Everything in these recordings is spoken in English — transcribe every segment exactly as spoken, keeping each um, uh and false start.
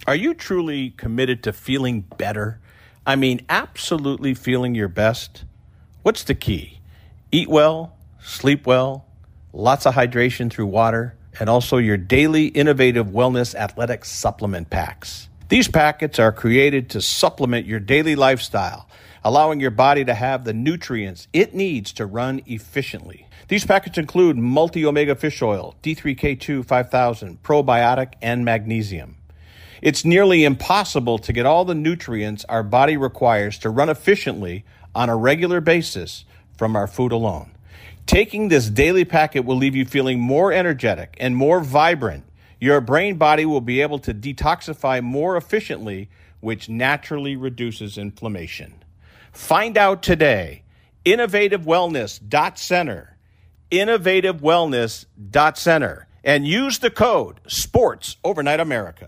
Are you truly committed to feeling better? I mean, absolutely feeling your best? What's the key? Eat well, sleep well, lots of hydration through water, and also your daily innovative wellness athletic supplement packs. These packets are created to supplement your daily lifestyle, allowing your body to have the nutrients it needs to run efficiently. These packets include multi-omega fish oil, D three K two five thousand, probiotic, and magnesium. It's nearly impossible to get all the nutrients our body requires to run efficiently on a regular basis from our food alone. Taking this daily packet will leave you feeling more energetic and more vibrant. Your brain body will be able to detoxify more efficiently, which naturally reduces inflammation. Find out today. innovative wellness dot center. innovative wellness dot center. And use the code SPORTS Overnight America.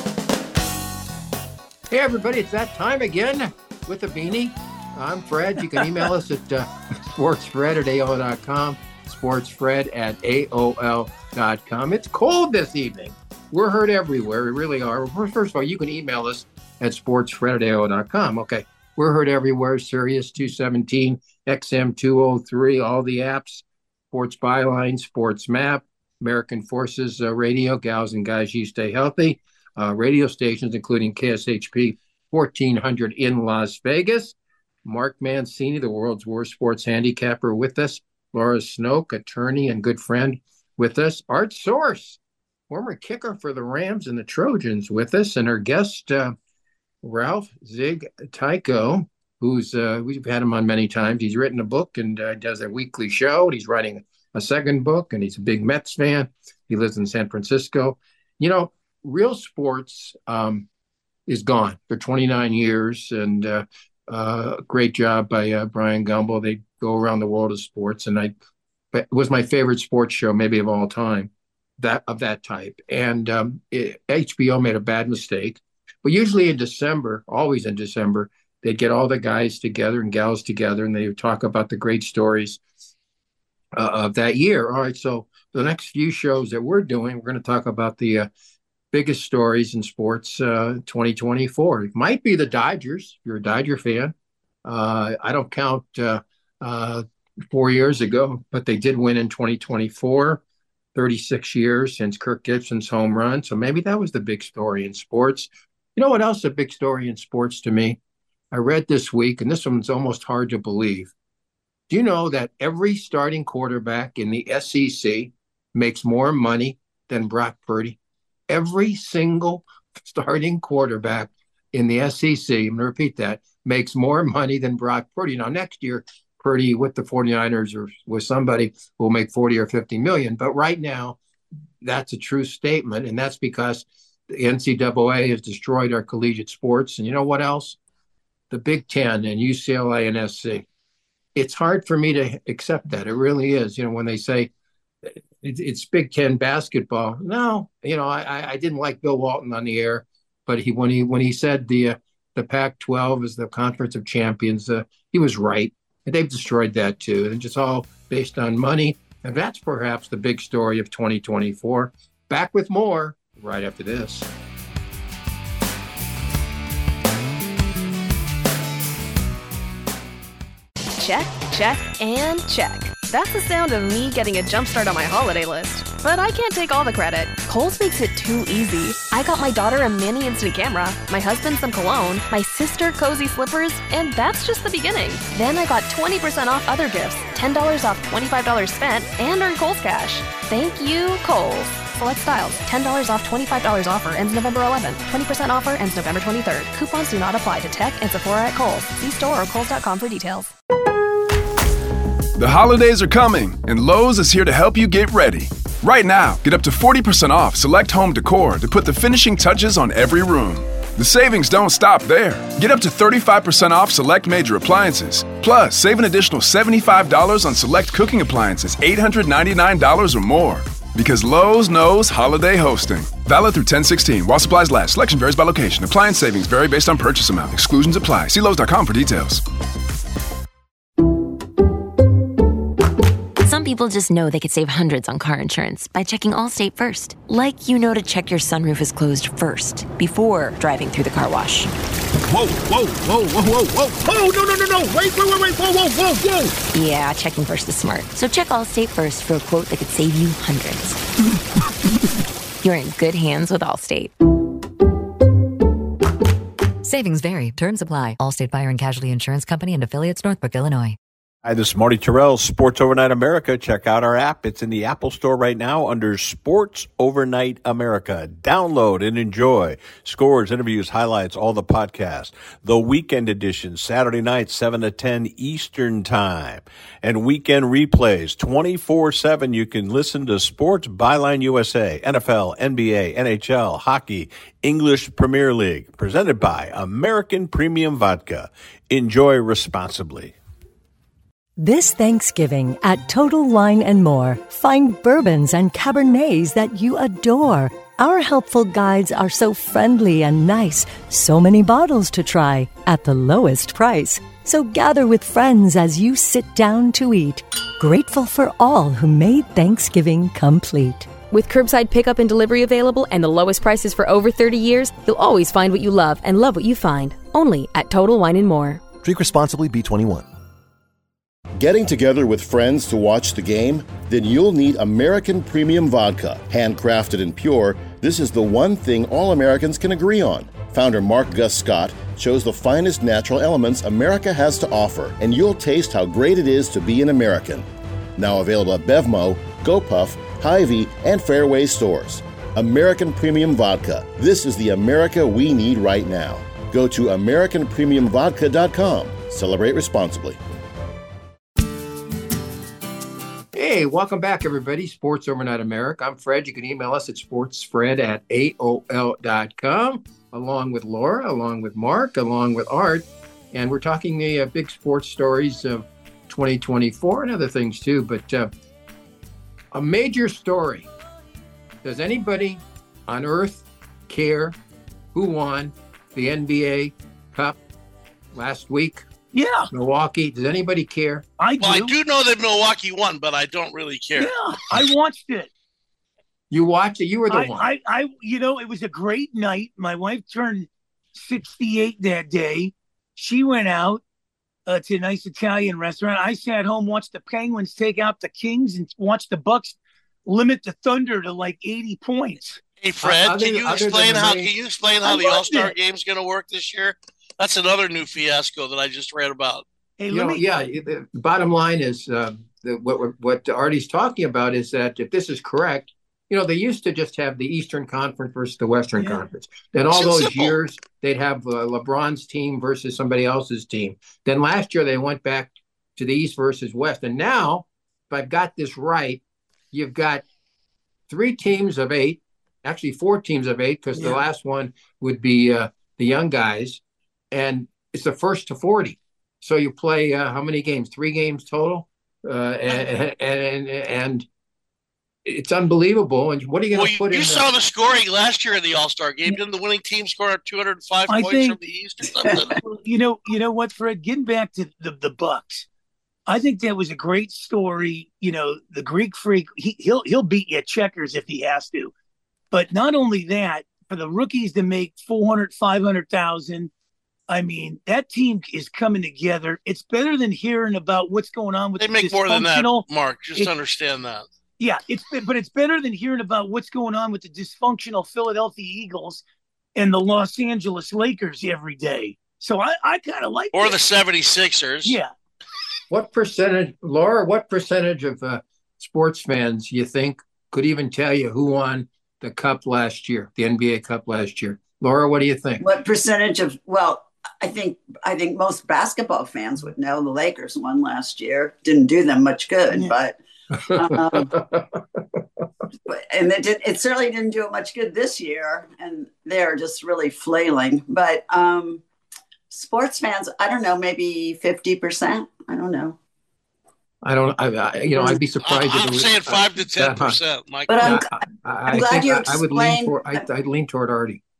Hey, everybody, it's that time again with a beanie. I'm Fred. You can email us at uh, sportsfred at A O L dot com, sportsfred at A O L dot com. It's cold this evening. We're heard everywhere. We really are. First of all, you can email us at sportsfred at A O L dot com. Okay. We're heard everywhere. Sirius two seventeen, X M two oh three, all the apps, Sports Byline, Sports Map, American Forces uh, Radio, Gals and Guys, You Stay Healthy, uh, radio stations, including K S H P fourteen hundred in Las Vegas. Mark Mancini, the world's worst sports handicapper, with us. Laura Snoke, attorney and good friend, with us. Art Source, former kicker for the Rams and the Trojans, with us. And our guest, uh, Ralph Zig Tycho, who's uh, we've had him on many times. He's written a book and uh, does a weekly show. He's writing a second book, and he's a big Mets fan. He lives in San Francisco. You know, real sports um, is gone for twenty-nine years, and uh, uh, great job by uh, Brian Gumbel. They go around the world of sports, and I it was my favorite sports show, maybe of all time, that of that type. And um, it, H B O made a bad mistake. But usually in December, always in December, they'd get all the guys together and gals together, and they would talk about the great stories uh, of that year. All right, so the next few shows that we're doing, we're going to talk about the uh, biggest stories in sports uh, twenty twenty-four. It might be the Dodgers, if you're a Dodger fan. Uh, I don't count uh, uh, four years ago, but they did win in twenty twenty-four, thirty-six years since Kirk Gibson's home run. So maybe that was the big story in sports. You know what else is a big story in sports to me? I read this week, and this one's almost hard to believe. Do you know that every starting quarterback in the S E C makes more money than Brock Purdy? Every single starting quarterback in the S E C, I'm going to repeat that, makes more money than Brock Purdy. Now, next year, Purdy with the 49ers or with somebody will make forty or fifty million. But right now, that's a true statement, and that's because the N C double A has destroyed our collegiate sports. And you know what else? The Big Ten and U C L A and S C. It's hard for me to accept that. It really is. You know, when they say it's Big Ten basketball, no, you know, I, I didn't like Bill Walton on the air, but he when he when he said the uh, the Pac twelve is the Conference of Champions, uh, he was right. And they've destroyed that too. And just all based on money. And that's perhaps the big story of twenty twenty-four. Back with more right after this. Check, check, and check. That's the sound of me getting a jump start on my holiday list. But I can't take all the credit. Kohl's makes it too easy. I got my daughter a mini instant camera, my husband some cologne, my sister cozy slippers, and that's just the beginning. Then I got twenty percent off other gifts, ten dollars off twenty-five dollars spent, and earned Kohl's Cash. Thank you, Kohl's. Select styles, ten dollars off twenty-five dollars offer, ends November eleventh. twenty percent offer, ends November twenty-third. Coupons do not apply to tech and Sephora at Kohl's. See store or kohls dot com for details. The holidays are coming, and Lowe's is here to help you get ready. Right now, get up to forty percent off select home decor to put the finishing touches on every room. The savings don't stop there. Get up to thirty-five percent off select major appliances. Plus, save an additional seventy-five dollars on select cooking appliances, eight hundred ninety-nine dollars or more. Because Lowe's knows holiday hosting. Valid through ten sixteen. While supplies last. Selection varies by location. Appliance savings vary based on purchase amount. Exclusions apply. See Lowe's dot com for details. Some people people just know they could save hundreds on car insurance by checking Allstate first. Like you know to check your sunroof is closed first before driving through the car wash. Whoa, whoa, whoa, whoa, whoa, whoa. Oh, no, no, no, no. Wait, wait, wait, wait. Whoa, whoa, whoa, whoa. Yeah, checking first is smart. So check Allstate first for a quote that could save you hundreds. You're in good hands with Allstate. Savings vary. Terms apply. Allstate Fire and Casualty Insurance Company and Affiliates, Northbrook, Illinois. Hi, this is Marty Terrell, Sports Overnight America. Check out our app. It's in the Apple Store right now under Sports Overnight America. Download and enjoy. Scores, interviews, highlights, all the podcasts. The weekend edition, Saturday night, seven to ten Eastern Time. And weekend replays, twenty-four seven. You can listen to Sports Byline U S A, N F L, N B A, N H L, hockey, English Premier League. Presented by American Premium Vodka. Enjoy responsibly. This Thanksgiving at Total Wine and More, find bourbons and Cabernets that you adore. Our helpful guides are so friendly and nice, so many bottles to try at the lowest price. So gather with friends as you sit down to eat, grateful for all who made Thanksgiving complete. With curbside pickup and delivery available and the lowest prices for over thirty years, you'll always find what you love and love what you find. Only at Total Wine and More. Drink responsibly, B twenty-one. Getting together with friends to watch the game? Then you'll need American Premium Vodka. Handcrafted and pure, this is the one thing all Americans can agree on. Founder Mark Gus Scott chose the finest natural elements America has to offer, and you'll taste how great it is to be an American. Now available at Bevmo, GoPuff, Hy-Vee, and Fairway stores. American Premium Vodka. This is the America we need right now. Go to American Premium Vodka dot com. Celebrate responsibly. Hey, welcome back, everybody. Sports Overnight America. I'm Fred. You can email us at sportsfred at A O L dot com, along with Laura, along with Mark, along with Art. And we're talking the uh, big sports stories of twenty twenty-four and other things, too. But uh, a major story. Does anybody on earth care who won the N B A Cup last week? Yeah. Milwaukee. Does anybody care? I do. Well, I do know that Milwaukee won, but I don't really care. Yeah, I watched it. You watched it? You were the I, one. I, I, you know, it was a great night. My wife turned sixty-eight that day. She went out uh, to a nice Italian restaurant. I sat home, watched the Penguins take out the Kings, and watched the Bucks limit the Thunder to like eighty points. Hey, Fred, Uh, other- can you other explain than how Ray- can you explain I how the loved All-Star it. Game's going to work this year? That's another new fiasco that I just read about. Hey, You let know, me. yeah, the bottom line is uh, the, what what Artie's talking about is that if this is correct, you know, they used to just have the Eastern Conference versus the Western Yeah. Conference. Then all It's those simple. years, they'd have uh, LeBron's team versus somebody else's team. Then last year, they went back to the East versus West. And now, if I've got this right, you've got three teams of eight, actually four teams of eight, because the Yeah. last one would be uh, the young guys. And it's the first to forty. So you play uh, how many games? Three games total, uh, and, and and it's unbelievable. And what are you Well, going to you, put you in? saw the, the scoring last year in the All-Star Game. Didn't the winning team score two hundred five I points think- from the East or something? You know, you know what, Fred? Getting back to the the Bucks, I think that was a great story. You know, the Greek Freak, he, he'll he'll beat you at checkers if he has to. But not only that, for the rookies to make four hundred, five hundred thousand, I mean, that team is coming together. It's better than hearing about what's going on with They the make more than that, dysfunctional- Mark. Just It- understand that. Yeah, it's but it's better than hearing about what's going on with the dysfunctional Philadelphia Eagles and the Los Angeles Lakers every day. So I, I kind of like Or it. the seventy-sixers. Yeah. what percentage, Laura? What percentage of uh, sports fans you think could even tell you who won the Cup last year, the N B A Cup last year? Laura, what do you think? What percentage of, well, I think I think most basketball fans would know the Lakers won last year. Didn't do them much good, Yeah. but um, but- and it did, it certainly didn't do it much good this year, and they're just really flailing. But um, sports fans, I don't know, maybe fifty percent. I don't know. I don't. I, I you know, I'd be I, surprised. if it I'm was, saying uh, five to ten that high. percent. Mike, But I'm, I, I, I'm I glad think you I, I would lean explained- toward. I, I'd lean toward Artie.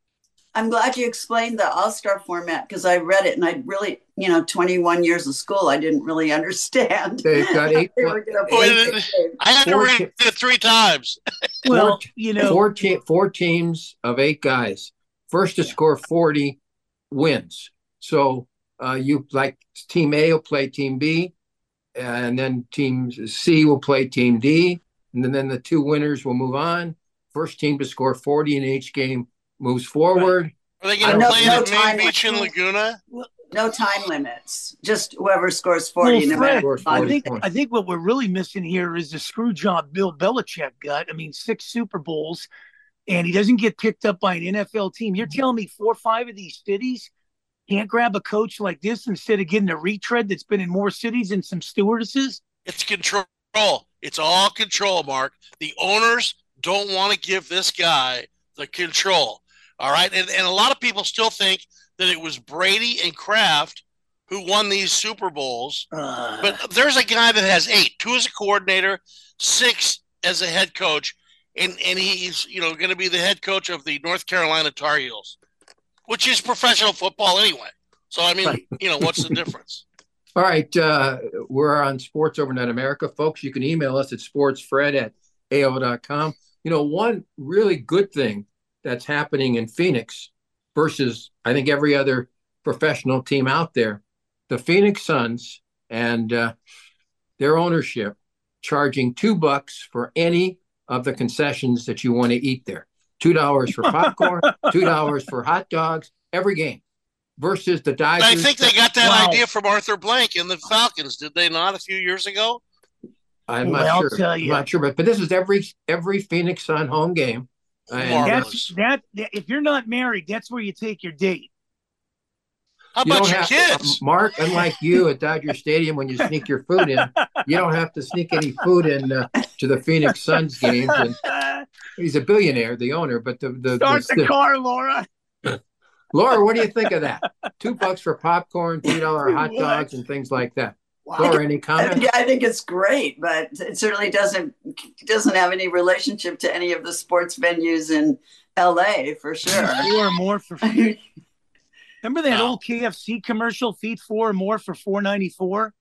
I'm glad you explained the All-Star format because I read it and I really, you know, twenty-one years of school, I didn't really understand. They've got eight. They were gonna Oh, play it- six it- games. I had to Four read ti- it three times. Well, four, you know, four, te- four teams of eight guys. First to score forty wins. So uh, you like Team A will play Team B, and then Team C will play Team D, and then, then the two winners will move on. First team to score forty in each game moves forward. Are they Uh, going to no- play no it at Main time Beach and limit. Laguna? No time limits. Just whoever scores forty. Well, no matter Fred, Scores I forty think points. I think what we're really missing here is the screw job Bill Belichick got. I mean, six Super Bowls, and he doesn't get picked up by an N F L team. You're telling me four or five of these cities can't grab a coach like this instead of getting a retread that's been in more cities and some stewardesses? It's control. It's all control, Mark. The owners don't want to give this guy the control. All right. And, and a lot of people still think that it was Brady and Kraft who won these Super Bowls. Uh, But there's a guy that has eight, two as a coordinator, six as a head coach, and, and he's, you know, going to be the head coach of the North Carolina Tar Heels, which is professional football anyway. So, I mean, Right. you know, what's the difference? All right, uh, we're on Sports Overnight America, folks. You can email us at sportsfred at A O L dot com. You know, one really good thing that's happening in Phoenix versus, I think, every other professional team out there, the Phoenix Suns and uh, their ownership charging two bucks for any of the concessions that you want to eat there. Two dollars for popcorn, two dollars for hot dogs, every game. Versus the Dodgers. I think they got that Wow. idea from Arthur Blank and the Falcons, did they not, a few years ago? I'm Well, not I'll sure. tell I'm you. not sure, but, but this is every every Phoenix Sun home game. And, Marvelous. that's that, that. If you're not married, that's where you take your date. How you about don't your have, kids? uh, Mark, unlike you at Dodger Stadium when you sneak your food in, you don't have to sneak any food in uh, to the Phoenix Suns games. And he's a billionaire, the owner, but the the, Start the, the car, Laura. Laura, what do you think of that? Two bucks for popcorn, two dollar hot What? dogs, and things like that. Wow. Laura, any I comment? think, I think it's great, but it certainly doesn't doesn't have any relationship to any of the sports venues in L A for sure. Four or more for. Remember that Wow. old K F C commercial? Feed four or more for four ninety four.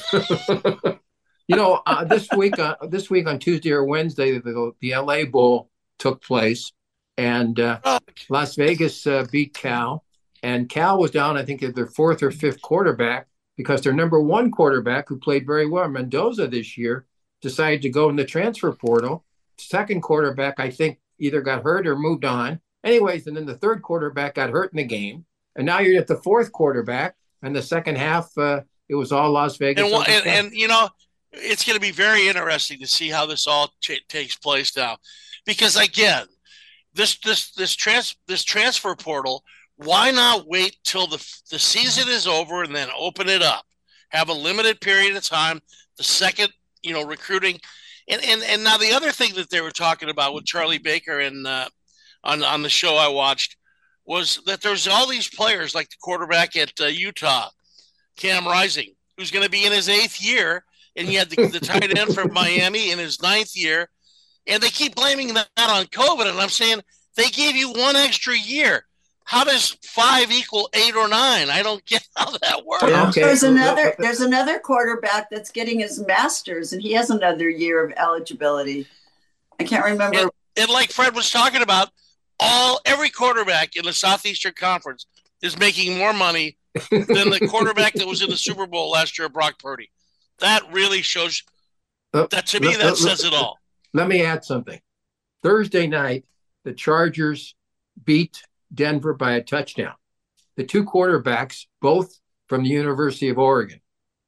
You know, uh, this week, uh, this week on Tuesday or Wednesday, the, the L A Bowl took place, and uh, Las Vegas uh, beat Cal, and Cal was down, I think, at their fourth or fifth quarterback because their number one quarterback, who played very well, Mendoza, this year, decided to go in the transfer portal. Second quarterback, I think, either got hurt or moved on. Anyways, and then the third quarterback got hurt in the game, and now you're at the fourth quarterback, and the second half, uh, it was all Las Vegas. And, wha- over and, Cal. and, you know, it's going to be very interesting to see how this all t- takes place now, because again, this this this trans this transfer portal. Why not wait till the the season is over and then open it up? Have a limited period of time. The second, you know, recruiting, and and and now the other thing that they were talking about with Charlie Baker and uh, on on the show I watched was that there's all these players like the quarterback at uh, Utah, Cam Rising, who's going to be in his eighth year. And he had the, the tight end from Miami in his ninth year. And they keep blaming that on COVID. And I'm saying they gave you one extra year. How does five equal eight or nine? I don't get how that works. Okay. There's another there's another quarterback that's getting his master's and he has another year of eligibility. I can't remember. And, and like Fred was talking about, all every quarterback in the Southeastern Conference is making more money than the quarterback that was in the Super Bowl last year, Brock Purdy. That really shows Uh, that to me, let- that let- says it all. Let me add something. Thursday night, the Chargers beat Denver by a touchdown. The two quarterbacks, both from the University of Oregon.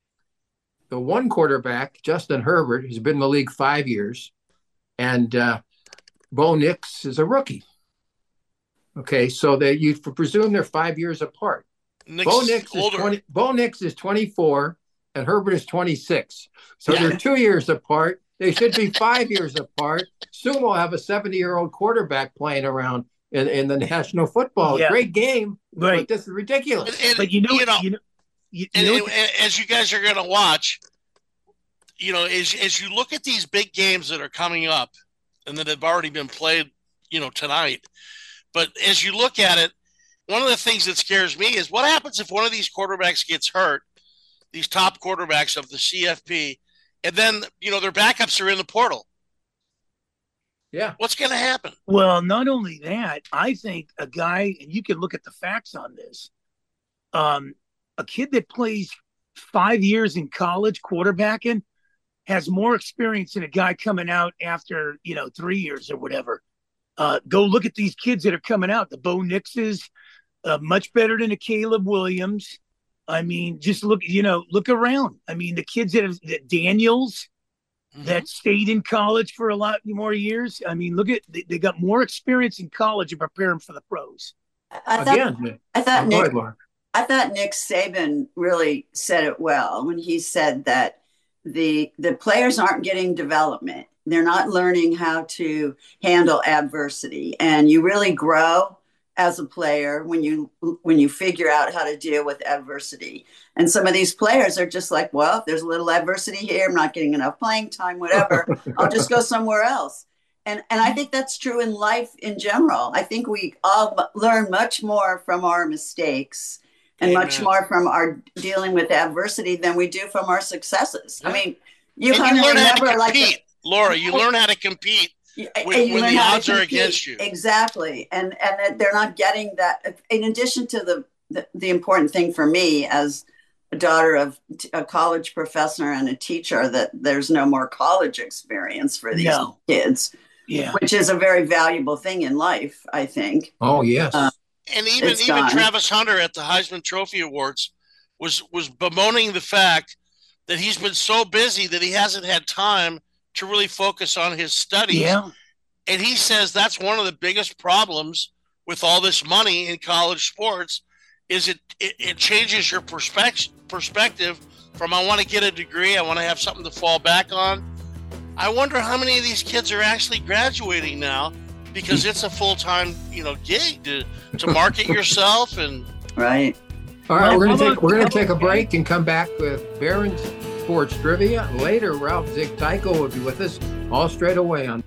The one quarterback, Justin Herbert, has been in the league five years, and uh, Bo Nix is a rookie. Okay, so they you presume they're five years apart. Nick's Bo Nix is older. twenty. Bo Nix is twenty-four, and Herbert is twenty-six. So Yeah. they're two years apart. They should be five years apart. Soon we'll have a seventy-year-old quarterback playing around in, in the National Football. Yeah. Great game, Right. but this is ridiculous. And- and, But you know, you know, you know, you, you and, know and- as you guys are going to watch, you know, as, as you look at these big games that are coming up and that have already been played, you know, tonight, but as you look at it, one of the things that scares me is what happens if one of these quarterbacks gets hurt, these top quarterbacks of the C F P, and then, you know, their backups are in the portal. Yeah. What's going to happen? Well, not only that, I think a guy, and you can look at the facts on this, um, a kid that plays five years in college quarterbacking has more experience than a guy coming out after, you know, three years or whatever. Uh, go look at these kids that are coming out. The Bo Nixes, uh, much better than a Caleb Williams. I mean, just look, you know, look around. I mean, the kids that have, the Daniels, mm-hmm. that stayed in college for a lot more years. I mean, look at, they, they got more experience in college and prepare them for the pros. I thought, Again, I thought, oh, Nick, ahead, I thought Nick Saban really said it well when he said that the the players aren't getting development. They're not learning how to handle adversity, and you really grow as a player when you when you figure out how to deal with adversity. And some of these players are just like, well, if there's a little adversity here, I'm not getting enough playing time, whatever, I'll just go somewhere else. And and I think that's true in life in general. I think we all learn much more from our mistakes and Amen. much more from our dealing with adversity than we do from our successes. Yeah. I mean, you and kind you of learn remember how to like compete, the, Laura. You learn how to compete when, you when learn the how odds to are compete. against you. Exactly, and and that they're not getting that. In addition to the the, the important thing for me as a daughter of a college professor and a teacher, that there's no more college experience for these no. kids. Yeah, which is a very valuable thing in life, I think. Oh yes. Uh, And even even gone. Travis Hunter at the Heisman Trophy Awards was was bemoaning the fact that he's been so busy that he hasn't had time to really focus on his studies. Yeah. And he says that's one of the biggest problems with all this money in college sports is it it, it changes your perspective perspective from I want to get a degree, I want to have something to fall back on. I wonder how many of these kids are actually graduating now because it's a full-time, you know, gig to, to market yourself and right. All right, we're gonna take we're gonna take a break and come back with Barron's Sports Trivia. Later, Ralph Zig-Tyko will be with us all straight away on.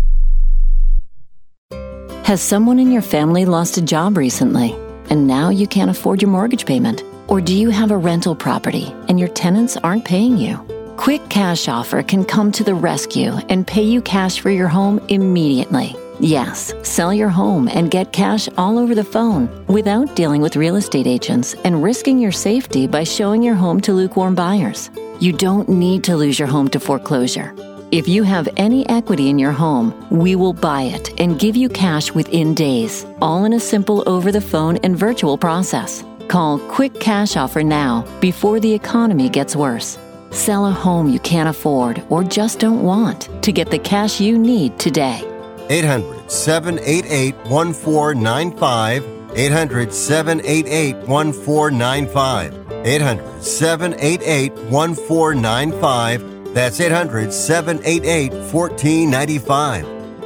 Has someone in your family lost a job recently and now you can't afford your mortgage payment? Or do you have a rental property and your tenants aren't paying you? Quick Cash Offer can come to the rescue and pay you cash for your home immediately. Yes, sell your home and get cash all over the phone without dealing with real estate agents and risking your safety by showing your home to lukewarm buyers. You don't need to lose your home to foreclosure. If you have any equity in your home, we will buy it and give you cash within days, all in a simple over-the-phone and virtual process. Call Quick Cash Offer now before the economy gets worse. Sell a home you can't afford or just don't want to get the cash you need today. eight hundred, seven eight eight, one four nine five. eight hundred, seven eight eight, one four nine five. eight hundred, seven eight eight, one four nine five. That's eight hundred, seven eight eight, one four nine five.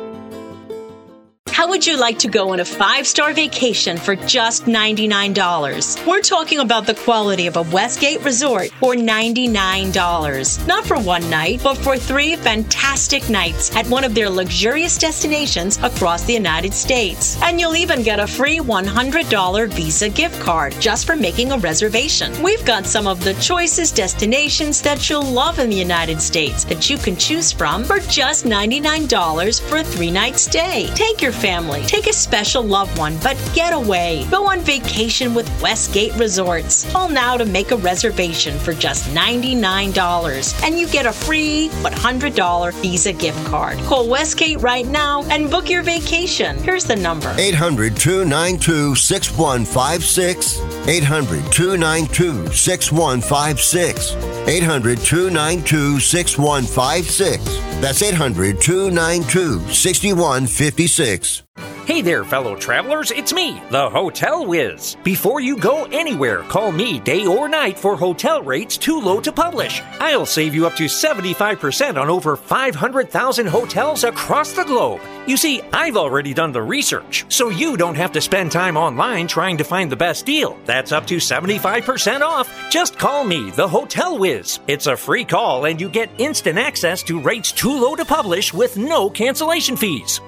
How would you like to go on a five-star vacation for just ninety-nine dollars? We're talking about the quality of a Westgate resort for ninety-nine dollars. Not for one night, but for three fantastic nights at one of their luxurious destinations across the United States. And you'll even get a free one hundred dollars Visa gift card just for making a reservation. We've got some of the choicest destinations that you'll love in the United States that you can choose from for just ninety-nine dollars for a three-night stay. Take your family. Take a special loved one, but get away. Go on vacation with Westgate Resorts. Call now to make a reservation for just ninety-nine dollars, and you get a free one hundred dollars Visa gift card. Call Westgate right now and book your vacation. Here's the number. eight hundred, two nine two, six one five six. eight hundred, two nine two, six one five six. eight hundred, two nine two, six one five six. That's eight hundred, two nine two, six one five six. Hey there, fellow travelers, it's me, the Hotel Whiz. Before you go anywhere, call me day or night for hotel rates too low to publish. I'll save you up to seventy-five percent on over five hundred thousand hotels across the globe. You see, I've already done the research, so you don't have to spend time online trying to find the best deal. That's up to seventy-five percent off. Just call me, the Hotel Whiz. It's a free call and you get instant access to rates too low to publish with no cancellation fees.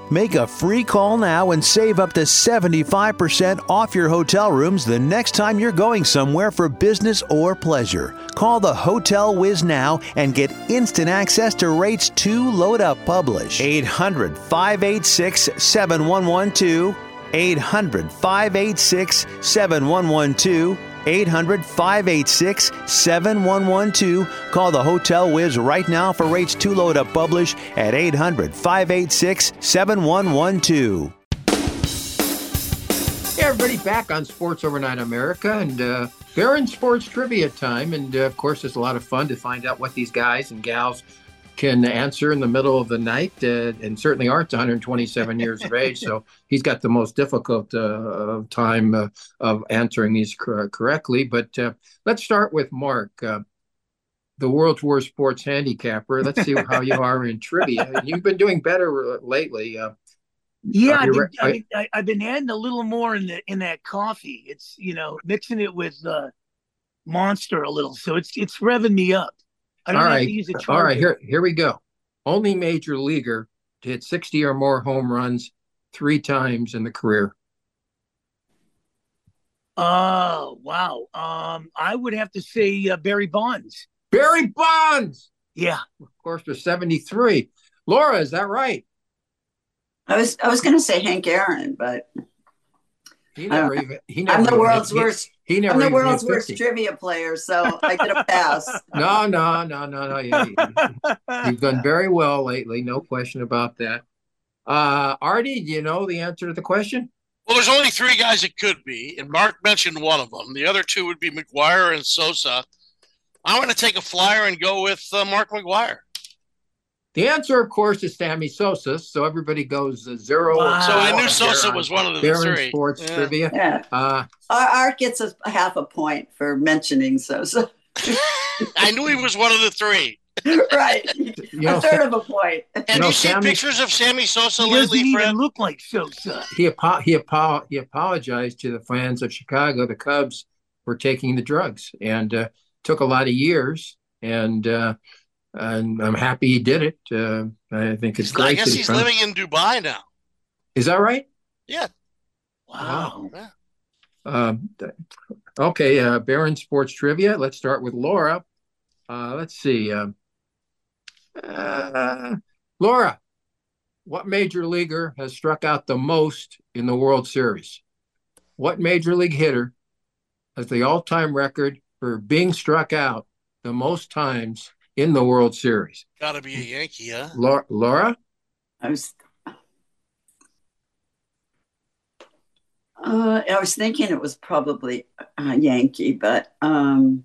Make a free call now and save up to seventy-five percent off your hotel rooms the next time you're going somewhere for business or pleasure. Call the Hotel Wiz now and get instant access to rates too low to publish. eight hundred, five eight six, seven one one two. eight hundred, five eight six, seven one one two. eight hundred, five eight six, seven one one two. Call the Hotel Wiz right now for rates too low to publish at eight hundred, five eight six, seven one one two. Hey, everybody, back on Sports Overnight America and uh, Barron Sports Trivia time. And, uh, of course, it's a lot of fun to find out what these guys and gals can answer in the middle of the night. Uh, and certainly Art's one hundred twenty-seven years of age, so he's got the most difficult uh, time uh, of answering these cor- correctly. But uh, let's start with Mark, uh, the world's worst sports handicapper. Let's see how you are in trivia. You've been doing better lately. Uh, Yeah, I've been, re- I've, been, I've been adding a little more in the in that coffee. It's, you know, mixing it with uh, Monster a little, so it's it's revving me up. I don't All have right, to use a charger. all right. Here, here we go. Only major leaguer to hit sixty or more home runs three times in the career. Oh, wow. Um, I would have to say uh, Barry Bonds. Barry Bonds. Yeah, of course, for seventy-three. Laura, is that right? I was I was going to say Hank Aaron, but he never uh, even. He never I'm the even, world's he, worst. He, he never. I'm the even world's hit worst fifty. trivia player, so I get a pass. No, no, no, no, no. You, you've done very well lately, no question about that. Uh, Artie, do you know the answer to the question? Well, there's only three guys it could be, and Mark mentioned one of them. The other two would be McGuire and Sosa. I'm going to take a flyer and go with uh, Mark McGuire. The answer, of course, is Sammy Sosa. So everybody goes uh, zero. Wow. So I knew There Sosa on was one of the Barron three. Sports Yeah. Trivia. Yeah. Uh, Art, Art gets a, a half a point for mentioning Sosa. I knew he was one of the three. Right. you a know, third of a point. Have You you, know, seen Sammy- pictures of Sammy Sosa he doesn't lately, even Fred? look like Sosa. he apo- he apo- he apologized to the fans of Chicago, the Cubs, for taking the drugs, and uh, took a lot of years. And uh, and I'm happy he did it. Uh, I think it's great. I guess that he he's found- living in Dubai now. Is that right? Yeah. Wow. Yeah. Um, th- okay, uh, Barron Sports Trivia. Let's start with Laura. Uh, let's see. Um, uh, Laura, what major leaguer has struck out the most in the World Series? What major league hitter has the all-time record for being struck out the most times in the World Series? Got to be a Yankee, huh? Laura? Laura? I was uh, I was thinking it was probably a Yankee, but um,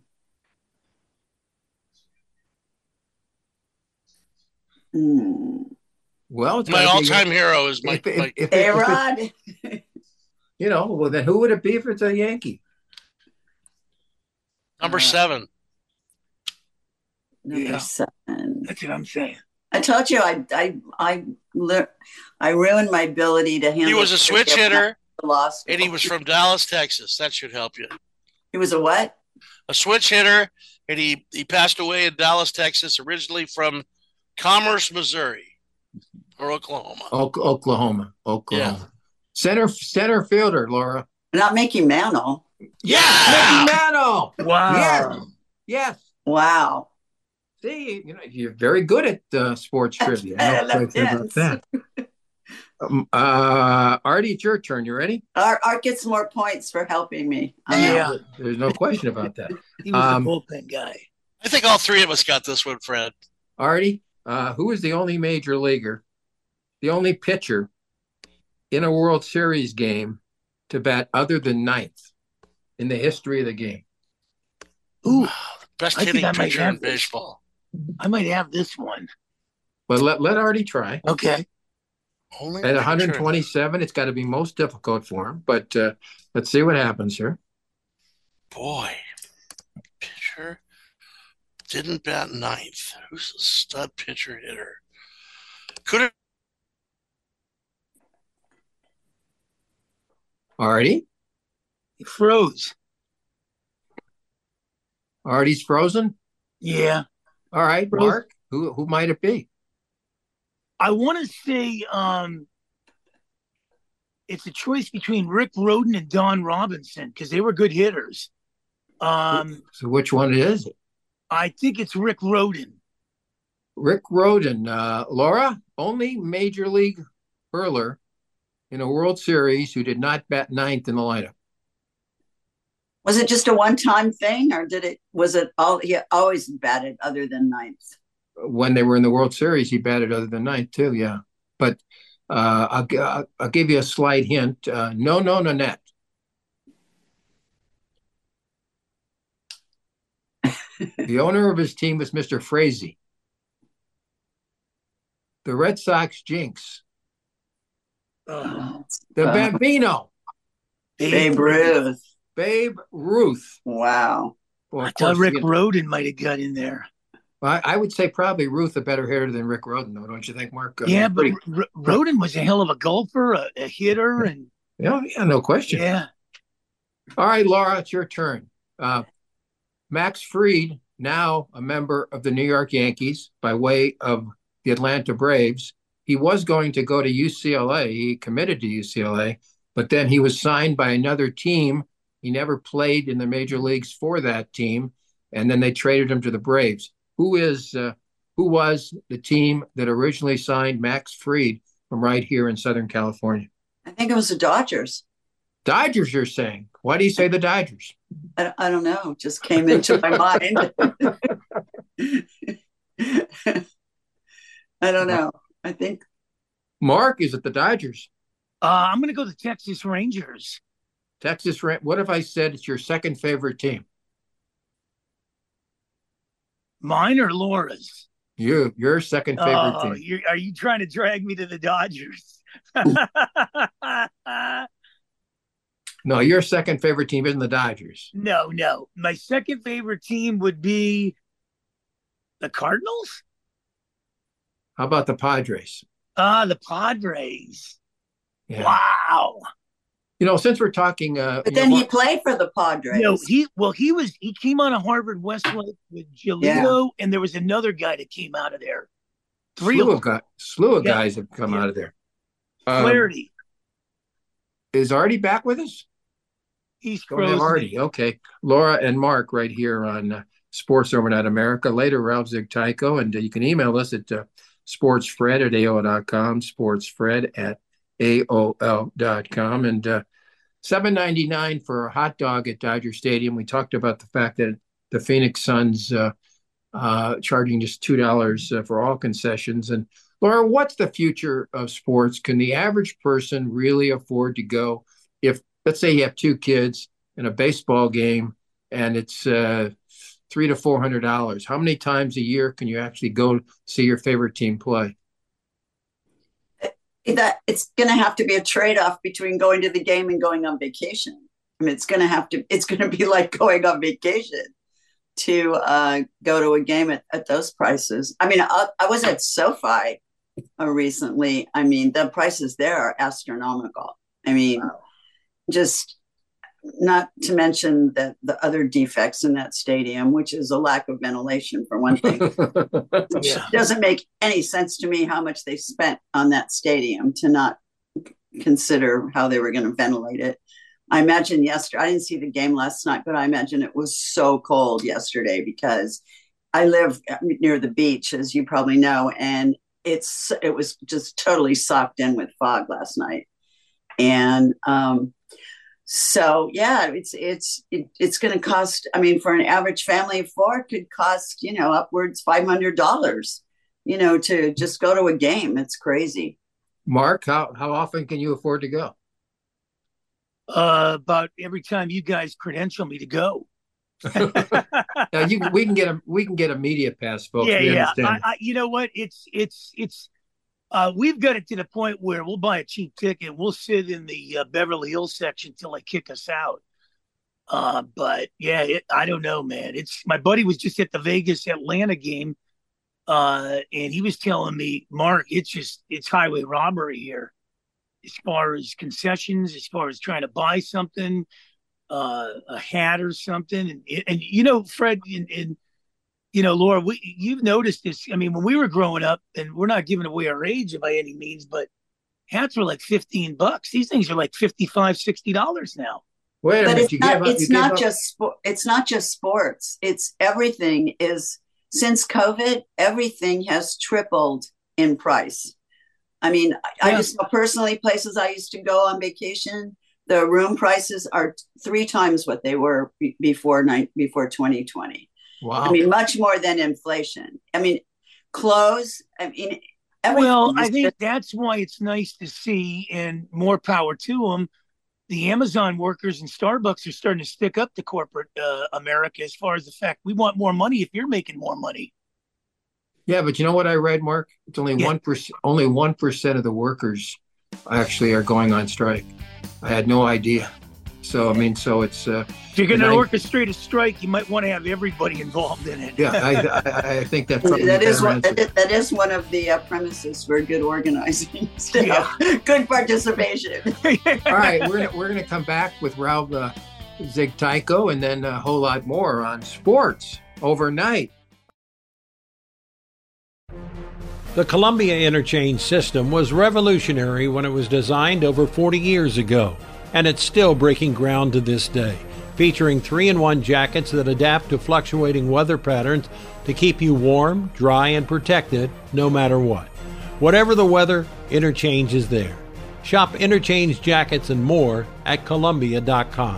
hmm. Well, it's My gotta be- all-time hero is Mike. If- if- Mike. if- if- if- A-Rod. You know, well, then who would it be if it's a Yankee? Number Uh, seven. Number Yeah. seven. That's what I'm saying. I told you I I I lear- I ruined my ability to handle. He was a switch trivia hitter, law school. and he was from Dallas, Texas. That should help you. He was a what? A switch hitter, and he, he passed away in Dallas, Texas, originally from Commerce, Missouri, or Oklahoma. O- Oklahoma. Oklahoma. Center center fielder, Laura. Not Mickey Mantle. Yeah. Mickey Mantle. Wow. Yes. Yes. Wow. See, you know, you're very good at uh, sports trivia. No question about that. Um, uh, Artie, it's your turn. You ready? Art, Art gets more points for helping me. Um, Yeah. There's no question about that. He was Um, the bullpen guy. I think all three of us got this one, Fred. Artie, uh, who is the only major leaguer, the only pitcher in a World Series game to bat other than ninth in the history of the game? Ooh, Best I think hitting I might pitcher have in this. baseball. I might have this one. But let, let Artie try. Okay. Only At pitcher. one twenty-seven, it's got to be most difficult for him. But uh, let's see what happens here. Boy, pitcher didn't bat ninth. Who's a stud pitcher hitter? Could it? Artie? He froze. Artie's frozen? Yeah. All right, Froze. Mark, who who might it be? I want to say um, it's a choice between Rick Rhoden and Don Robinson because they were good hitters. Um, so which one is it? I think it's Rick Rhoden. Rick Rhoden. Uh, Laura, only major league hurler in a World Series who did not bat ninth in the lineup. Was it just a one-time thing, or did it? Was it all? He always batted other than ninth. When they were in the World Series, he batted other than ninth too. Yeah, but uh, I'll, I'll give you a slight hint. Uh, no, no, Nanette. The owner of his team was Mister Frazee. The Red Sox jinx. Uh, the uh, Bambino. Babe Ruth. Babe Ruth. Wow. Well, I thought Rick you know, Rhoden might have got in there. I, I would say probably Ruth a better hitter than Rick Rhoden, though, don't you think, Mark? Uh, yeah, but pretty... R- Rhoden was a hell of a golfer, a, a hitter, and yeah, yeah, no question. Yeah. All right, Laura, it's your turn. Uh, Max Fried, now a member of the New York Yankees by way of the Atlanta Braves. He was going to go to U C L A. He committed to U C L A, but then he was signed by another team. He never played in the major leagues for that team, and then they traded him to the Braves. Who is uh, who was the team that originally signed Max Fried from right here in Southern California? I think it was the Dodgers. Dodgers, you're saying? Why do you say the Dodgers? I, I don't know. Just came into my mind. I don't know. I think. Mark, is it the Dodgers? Uh, I'm going to go the Texas Rangers. Texas. What if I said it's your second favorite team? Mine or Laura's? You, your second favorite oh, team. You're, are you trying to drag me to the Dodgers? No, your second favorite team isn't the Dodgers. No, no. My second favorite team would be the Cardinals. How about the Padres? Ah, uh, the Padres. Yeah. Wow. You know, since we're talking, uh, but then know, he played for the Padres. No, he well, he was he came out of Harvard Westlake with Giolito, yeah. and there was another guy that came out of there. Three slew of guys, slew of yeah. guys have come yeah. out of there. Um, Flaherty is Artie back with us? He's Don't have Artie. Okay, Laura and Mark right here on uh, Sports Overnight America. Later, Ralph Zigtyko, and uh, you can email us at uh, sportsfred at A O L dot com. Sportsfred at A O L dot com, and uh, seven ninety-nine for a hot dog at Dodger Stadium. We talked about the fact that the Phoenix Suns uh, uh, charging just two dollars uh, for all concessions. And Laura, what's the future of sports? Can the average person really afford to go? If, let's say you have two kids in a baseball game and it's uh, three to four hundred dollars, how many times a year can you actually go see your favorite team play? That it's going to have to be a trade-off between going to the game and going on vacation. I mean, it's going to have to, it's going to be like going on vacation to uh, go to a game at, at those prices. I mean, I, I was at SoFi uh, recently. I mean, the prices there are astronomical. I mean, wow. Just not to mention that the other defects in that stadium, which is a lack of ventilation for one thing. It doesn't make any sense to me how much they spent on that stadium to not consider how they were going to ventilate it. I imagine yesterday, I didn't see the game last night, but I imagine it was so cold yesterday because I live near the beach, as you probably know, and it's it was just totally socked in with fog last night. And um So yeah, it's it's it, it's going to cost. I mean, for an average family of four, it could cost you know upwards five hundred dollars. You know, to just go to a game. It's crazy. Mark, how how often can you afford to go? Uh, about every time you guys credential me to go. Now you we can get a we can get a media pass, folks. Yeah, we yeah. I, I, you know what? It's it's it's. Uh, we've got it to the point where we'll buy a cheap ticket. We'll sit in the uh, Beverly Hills section till they kick us out. Uh, but yeah, it, I don't know, man. It's my buddy was just at the Vegas Atlanta game, uh, and he was telling me, Mark, it's just it's highway robbery here, as far as concessions, as far as trying to buy something, uh, a hat or something, and and you know, Fred, and. and You know, Laura, we, you've noticed this. I mean, when we were growing up, and we're not giving away our age by any means, but hats were like fifteen bucks. These things are like fifty-five, sixty dollars now. Wait a But minute. it's You not, gave up, it's you gave not up- just sport. It's not just sports. It's everything is since COVID, everything has tripled in price. I mean, I, Yeah. I just know personally places I used to go on vacation, the room prices are three times what they were be- before ni- before twenty twenty. Wow. I mean, much more than inflation. I mean, clothes, I mean, everything. Well, I is think just- that's why it's nice to see, and more power to them. The Amazon workers and Starbucks are starting to stick up to corporate uh, America as far as the fact we want more money if you're making more money. Yeah, but you know what I read, Mark? It's only Yeah. one percent. Only one percent of the workers actually are going on strike. I had no idea. So I mean, so it's. Uh, If you're going to and I- orchestrate a strike, you might want to have everybody involved in it. Yeah, I, I, I think that probably that is better one. answer. That, that is one of the uh, premises for good organizing. So, Yeah. good participation. All right, we're gonna we're gonna come back with Ralph uh, Zigtyko and then a whole lot more on sports overnight. The Columbia interchange system was revolutionary when it was designed over forty years ago, and it's still breaking ground to this day, featuring three in one jackets that adapt to fluctuating weather patterns to keep you warm, dry, and protected no matter what. Whatever the weather, Interchange is there. Shop Interchange jackets and more at Columbia dot com.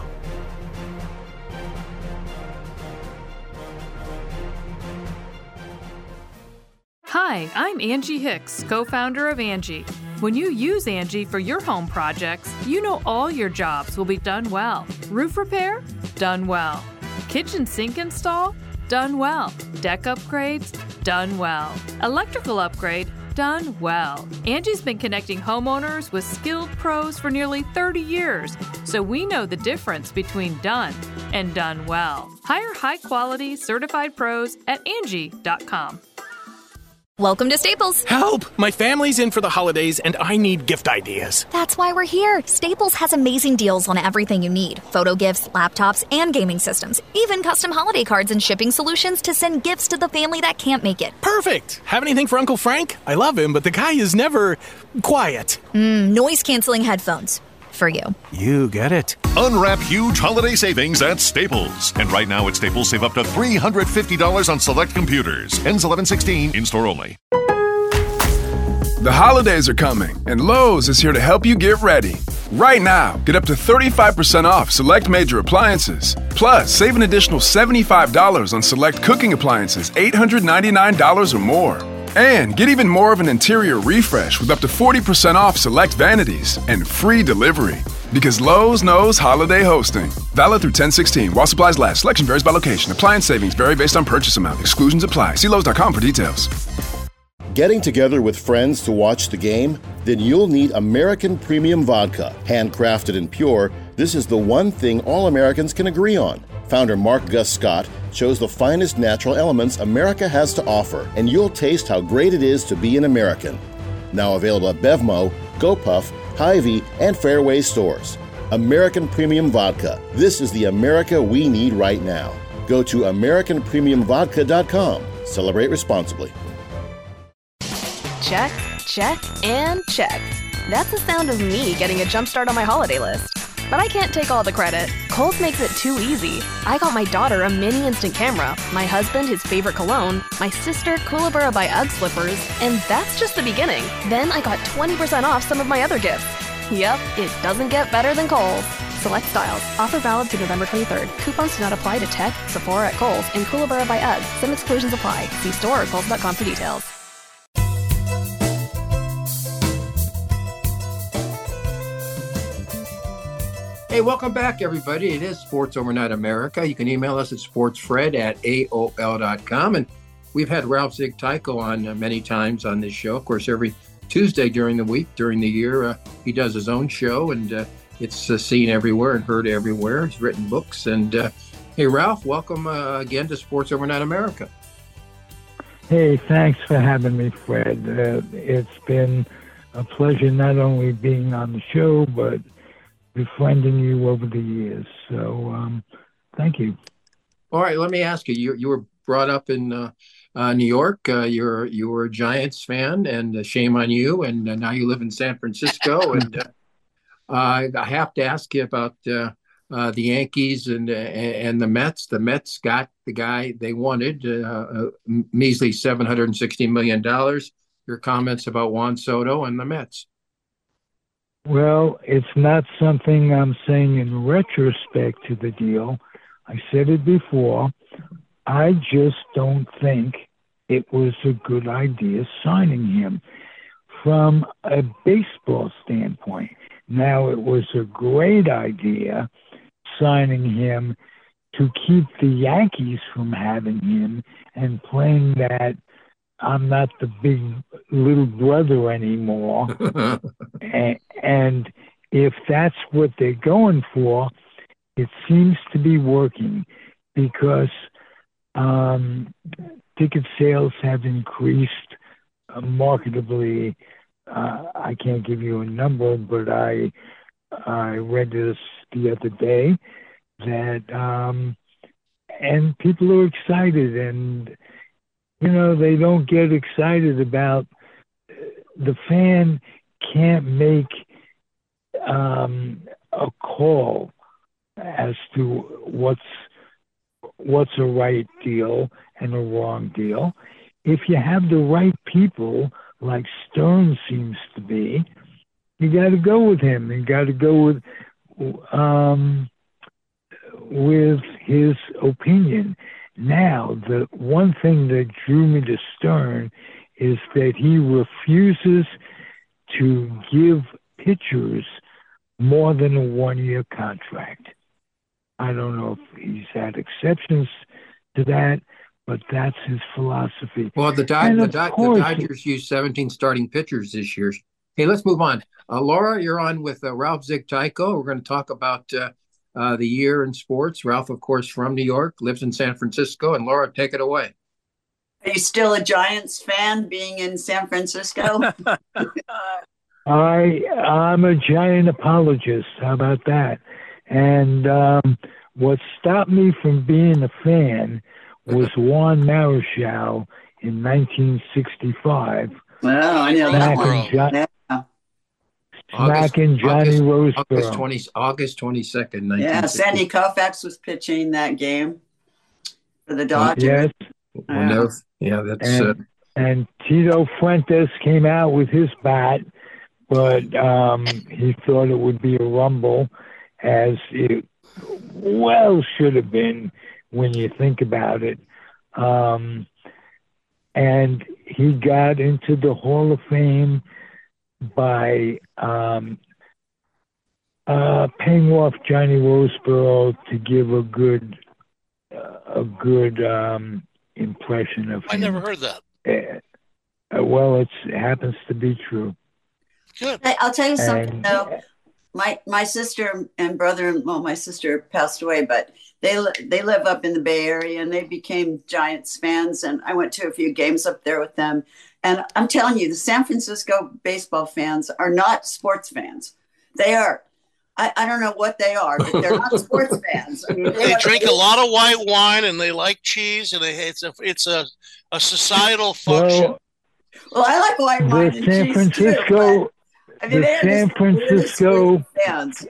Hi, I'm Angie Hicks, co-founder of Angie. When you use Angie for your home projects, you know all your jobs will be done well. Roof repair? Done well. Kitchen sink install? Done well. Deck upgrades? Done well. Electrical upgrade? Done well. Angie's been connecting homeowners with skilled pros for nearly thirty years, so we know the difference between done and done well. Hire high-quality, certified pros at Angie dot com. Welcome to Staples. Help! My family's in for the holidays and I need gift ideas. That's why we're here. Staples has amazing deals on everything you need. Photo gifts, laptops, and gaming systems. Even custom holiday cards and shipping solutions to send gifts to the family that can't make it. Perfect! Have anything for Uncle Frank? I love him, but the guy is never quiet. Mm, noise-canceling headphones. For you. You get it. Unwrap huge holiday savings at Staples. And right now at Staples, save up to three hundred fifty dollars on select computers. Ends eleven sixteen, in-store only. The holidays are coming, and Lowe's is here to help you get ready. Right now, get up to thirty-five percent off select major appliances. Plus, save an additional seventy-five dollars on select cooking appliances, eight hundred ninety-nine dollars or more. And get even more of an interior refresh with up to forty percent off select vanities and free delivery. Because Lowe's knows holiday hosting. Valid through ten sixteen. While supplies last. Selection varies by location. Appliance savings vary based on purchase amount. Exclusions apply. See Lowe's dot com for details. Getting together with friends to watch the game? Then you'll need American Premium Vodka. Handcrafted and pure, this is the one thing all Americans can agree on. Founder Mark Gus Scott chose the finest natural elements America has to offer, and you'll taste how great it is to be an American. Now available at Bevmo, GoPuff, Hy-Vee, and Fairway stores. American Premium Vodka. This is the America we need right now. Go to American Premium Vodka dot com. Celebrate responsibly. Check, check, and check. That's the sound of me getting a jump start on my holiday list. But I can't take all the credit. Kohl's makes it too easy. I got my daughter a mini instant camera, my husband his favorite cologne, my sister Kookaburra by Ugg slippers, and that's just the beginning. Then I got twenty percent off some of my other gifts. Yep, it doesn't get better than Kohl's. Select styles. Offer valid through November twenty-third. Coupons do not apply to Tech, Sephora at Kohl's, and Kookaburra by Ugg. Some exclusions apply. See store or kohls dot com for details. Hey, welcome back, everybody. It is Sports Overnight America. You can email us at sportsfred at A O L dot com. And we've had Ralph Zigtyko on uh, many times on this show. Of course, every Tuesday during the week, during the year, uh, he does his own show, and uh, it's uh, seen everywhere and heard everywhere. He's written books. And uh, hey, Ralph, welcome uh, again to Sports Overnight America. Hey, thanks for having me, Fred. Uh, it's been a pleasure not only being on the show, but befriending you over the years. So um, thank you. All right, let me ask you, you, you were brought up in uh, uh, New York. Uh, you're you were a Giants fan, and uh, shame on you. And uh, now you live in San Francisco. and uh, I have to ask you about uh, uh, the Yankees and uh, and the Mets. The Mets got the guy they wanted, uh, a measly seven hundred sixty million dollars. Your comments about Juan Soto and the Mets? Well, it's not something I'm saying in retrospect to the deal. I said it before. I just don't think it was a good idea signing him from a baseball standpoint. Now, it was a great idea signing him to keep the Yankees from having him and playing that I'm not the big little brother anymore. and, and if that's what they're going for, it seems to be working because um, ticket sales have increased uh, marketably. Uh, I can't give you a number, but I I read this the other day that um, and people are excited, and you know they don't get excited about the fan can't make um, a call as to what's what's a right deal and a wrong deal. If you have the right people, like Stern seems to be, you got to go with him. You got to go with um, with his opinion. Now, the one thing that drew me to Stern is that he refuses to give pitchers more than a one-year contract. I don't know if he's had exceptions to that, but that's his philosophy. Well, the, Dod- the, Dod- the Dodgers used seventeen starting pitchers this year. Hey, let's move on. Uh, Laura, you're on with uh, Ralph Zigtyko. We're going to talk about uh, uh, the year in sports. Ralph, of course, from New York, lives in San Francisco. And Laura, take it away. Are you still a Giants fan being in San Francisco? I, I'm a Giant apologist. How about that? And um, what stopped me from being a fan was Juan Marichal in nineteen sixty-five. Well, I know that one. Jo- yeah. Smacking Johnny August, Roseboro. August, twenty, August twenty-second, Yeah, Sandy Koufax was pitching that game for the Dodgers. Yes. Yeah, no, yeah that's... And, uh, and Tito Fuentes came out with his bat, but um, he thought it would be a rumble, as it well should have been when you think about it. Um, and he got into the Hall of Fame by um, uh, paying off Johnny Roseboro to give a good, uh, a good um, impression of him. I never heard that. Uh, well, it's, it happens to be true. Good. Hey, I'll tell you something And- though. My my sister and brother, well, my sister passed away, but they li- they live up in the Bay Area, and they became Giants fans. And I went to a few games up there with them. And I'm telling you, the San Francisco baseball fans are not sports fans. They are. I, I don't know what they are, but they're not sports fans. I mean, They are- drink a lot of white wine and they like cheese, and they, it's a it's a, a societal function. Well, Well, I like white wine the and San cheese Francisco, too. I mean, the they're San just really Francisco, sweet fans.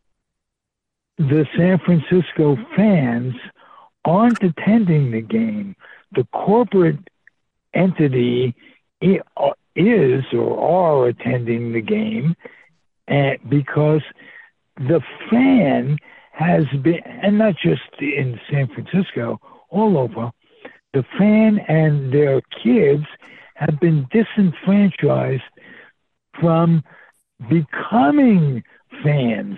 the San Francisco fans aren't attending the game. The corporate entity i- is or are attending the game, and because the fan has been, and not just in San Francisco, all over, the fan and their kids have been disenfranchised from becoming fans.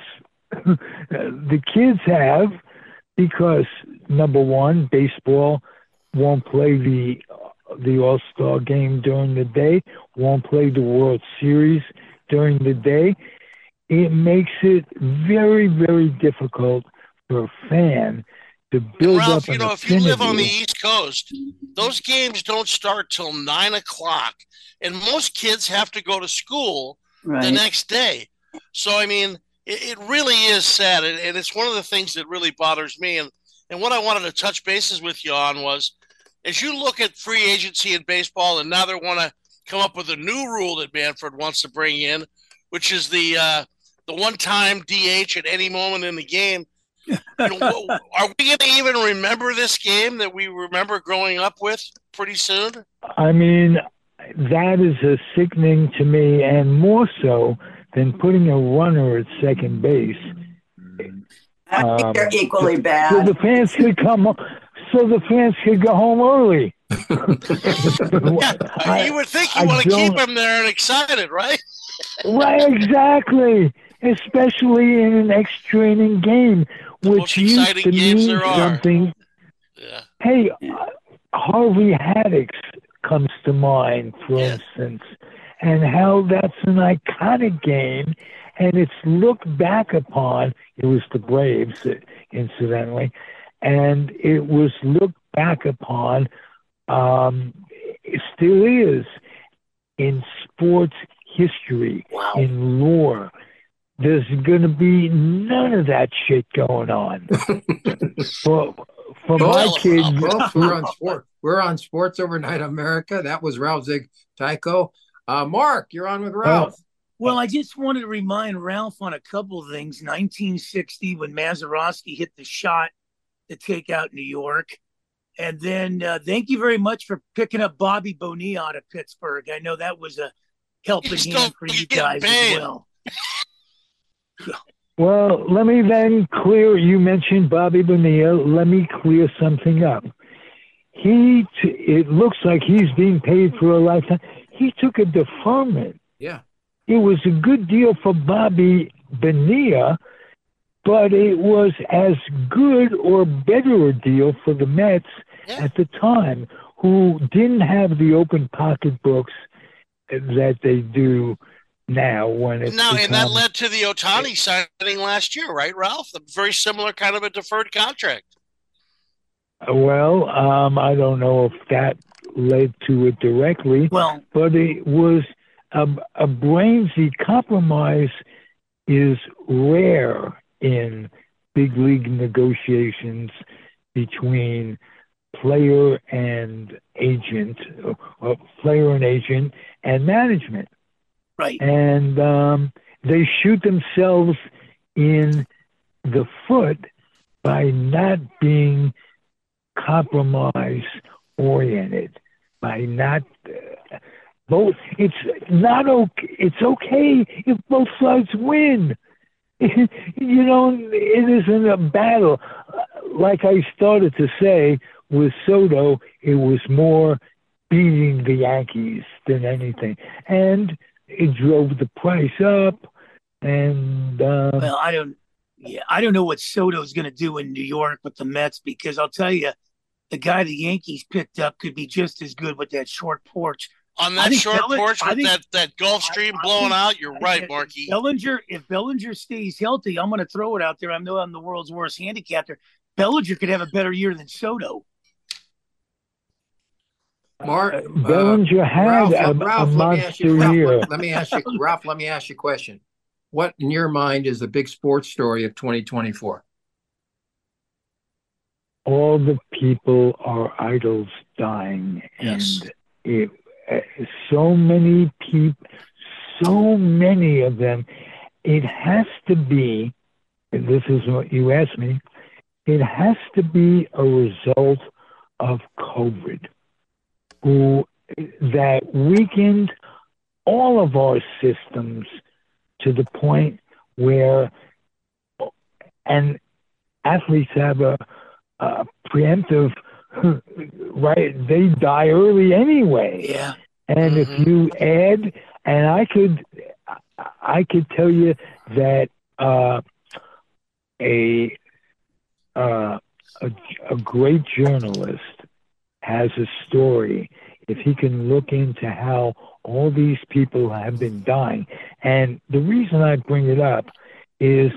The kids have, because number one, baseball won't play the the All-Star game during the day, won't play the World Series during the day. It makes it very, very difficult for a fan to build Ralph, up you an know, if you live on the affinity. East Coast, those games don't start till nine o'clock, and most kids have to go to school the Right. next day. So, I mean, it, it really is sad, and, and it's one of the things that really bothers me. And and what I wanted to touch bases with you on was, as you look at free agency in baseball, and now they want to come up with a new rule that Manfred wants to bring in, which is the uh, the one-time D H at any moment in the game. You know, are we going to even remember this game that we remember growing up with pretty soon? I mean, that is a sickening to me, and more so than putting a runner at second base. I think Um, they're equally bad. So the fans could come. So the fans could go home early. Yeah, you would think you I want to keep don't- them there and excited, right? Right, exactly. Especially in an extra inning game, which most used exciting to games mean there are. something. Yeah. Hey, uh, Harvey Haddix comes to mind, for instance, and how that's an iconic game, and it's looked back upon. It was the Braves, incidentally, and it was looked back upon. Um, it still is in sports history, in lore. There's going to be none of that shit going on. for for Well, my kids, well, we're on sport. We're on Sports Overnight America. That was Ralph Zig Tycho. Uh, Mark, you're on with Ralph. Well, I just wanted to remind Ralph on a couple of things. nineteen sixty, when Mazeroski hit the shot to take out New York. And then uh, thank you very much for picking up Bobby Bonilla out of Pittsburgh. I know that was a helping He's hand still for you getting guys paid. as well. well, let me then clear. You mentioned Bobby Bonilla. Let me clear something up. He, t- it looks like he's being paid for a lifetime. He took a deferment. Yeah. It was a good deal for Bobby Bonilla, but it was as good or better a deal for the Mets at the time, who didn't have the open pocketbooks that they do now. When it's No, and that become- led to the Otani signing last year, right, Ralph? A very similar kind of a deferred contract. Well, um, I don't know if that led to it directly, well, but it was a, a Brainsy compromise is rare in big league negotiations between player and agent, or, or player and agent and management. Right. And um, they shoot themselves in the foot by not being compromise oriented, by not uh, both. It's not okay. It's okay if both sides win. You know, it isn't a battle. Like I started to say with Soto, it was more beating the Yankees than anything, and it drove the price up. And um, well, I don't. Yeah, I don't know what Soto's going to do in New York with the Mets, because I'll tell you, the guy the Yankees picked up could be just as good with that short porch. On I that think short Belli- porch I with think- that, that Gulf Stream blowing out, you're right, If Marky. Bellinger, if Bellinger stays healthy, I'm going to throw it out there. I know I'm the world's worst handicapper. Bellinger could have a better year than Soto. Mark, uh, Bellinger had Ralph, a, Ralph, a let me ask you, monster Ralph, year. let, let me ask you, Ralph, let me ask you a question. What, in your mind, is the big sports story of twenty twenty-four? All the people are idols dying, Yes. and it, uh, so many people, so many of them. It has to be, and this is what you asked me, it has to be a result of COVID, who that weakened all of our systems to the point where, and athletes have a, a preemptive right, they die early anyway. Yeah. And Mm-hmm. if you add, and I could, I could tell you that uh, a, uh, a a great journalist has a story. If he can look into how all these people have been dying, and the reason I bring it up is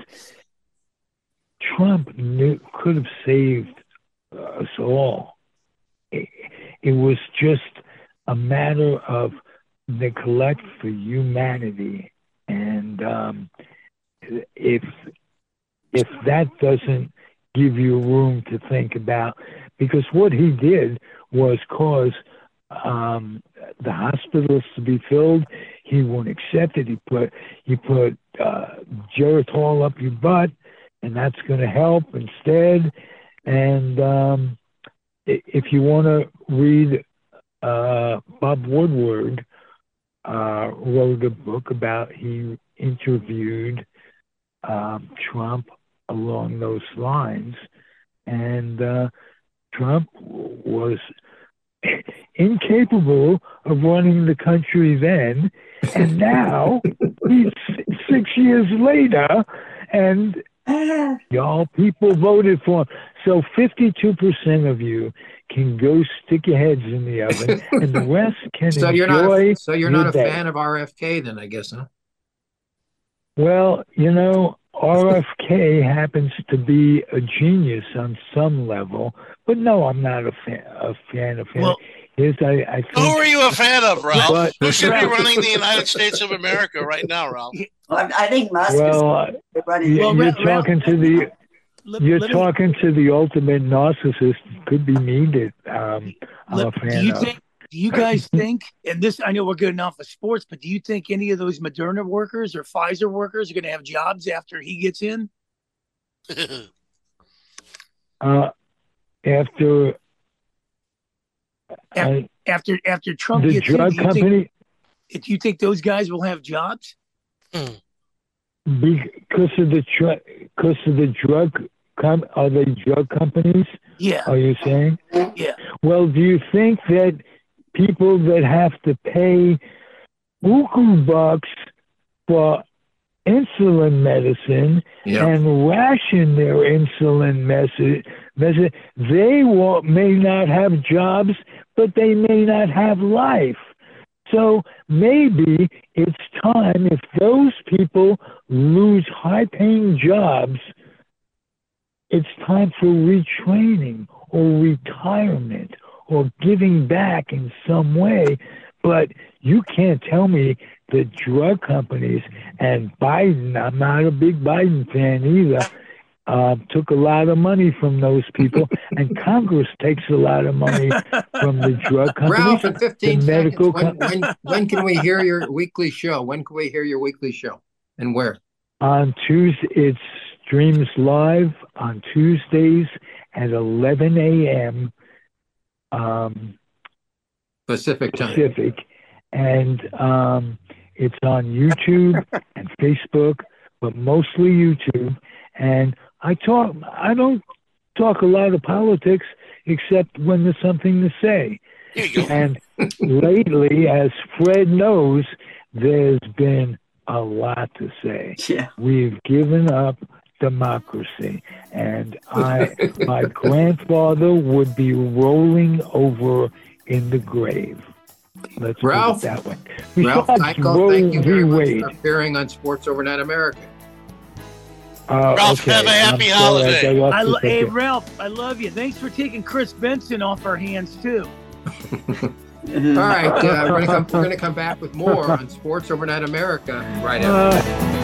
Trump knew, could have saved us all. It, it was just a matter of neglect for humanity, and um, if if that doesn't give you room to think about, because what he did was cause um, the hospitals to be filled. He won't accept it. He put he put uh, Geritol up your butt, and that's going to help instead. And um, if you want to read, uh, Bob Woodward uh, wrote a book about, he interviewed um, Trump along those lines, and uh, Trump was incapable of running the country then, and now he's six years later, and y'all people voted for him. So fifty-two percent of you can go stick your heads in the oven, and the rest can so enjoy you're not, So you're not a day. fan of R F K then, I guess, huh? Well, you know, R F K happens to be a genius on some level, but no, I'm not a fan, a fan of him. Well, Is I, I think, Who are you a fan of, Ralph? But- Who should be running the United States of America right now, Ralph? Well, I think Musk Well, uh, is running. you- Well, you're Ra- Ralph, talking to the Let- you're let me- talking to the ultimate narcissist. Could be me that um, I'm Let- a do fan you of. think? Do you guys think? And this, I know we're good enough for sports, but do you think any of those Moderna workers or Pfizer workers are going to have jobs after he gets in? Uh, after I, After after Trump the gets in, drug do you company, think, do you think those guys will have jobs? because of the tr- because of the drug com- are they drug companies? Yeah. Are you saying? Yeah. Well, do you think that people that have to pay buku bucks for insulin medicine Yeah. and ration their insulin medicine, medicine they will, may not have jobs, but they may not have life. So maybe it's time, if those people lose high-paying jobs, it's time for retraining or retirement or giving back in some way. But you can't tell me that drug companies and Biden, I'm not a big Biden fan either, uh, took a lot of money from those people, and Congress takes a lot of money from the drug companies. Ralph, in fifteen the seconds, medical when, com- when, when can we hear your weekly show? When can we hear your weekly show? And where? On Tuesday, it streams live on Tuesdays at eleven a.m. Um, Pacific time. Pacific, and um, it's on YouTube and Facebook, but mostly YouTube. And I talk. I don't talk a lot of politics except when there's something to say. And lately, as Fred knows, there's been a lot to say. Yeah. We've given up democracy, and I, my grandfather would be rolling over in the grave. Let's Ralph, put it that way. Ralph Besides Michael, Roe thank you very v. much Wade. for appearing on Sports Overnight America. Uh, Ralph, okay. have a happy I'm sorry, I holiday. got off I, the lo- hey, subject. Ralph, I love you. Thanks for taking Chris Benson off our hands too. All right, uh, we're going to come. We're going to come back with more on Sports Overnight America right after. Uh,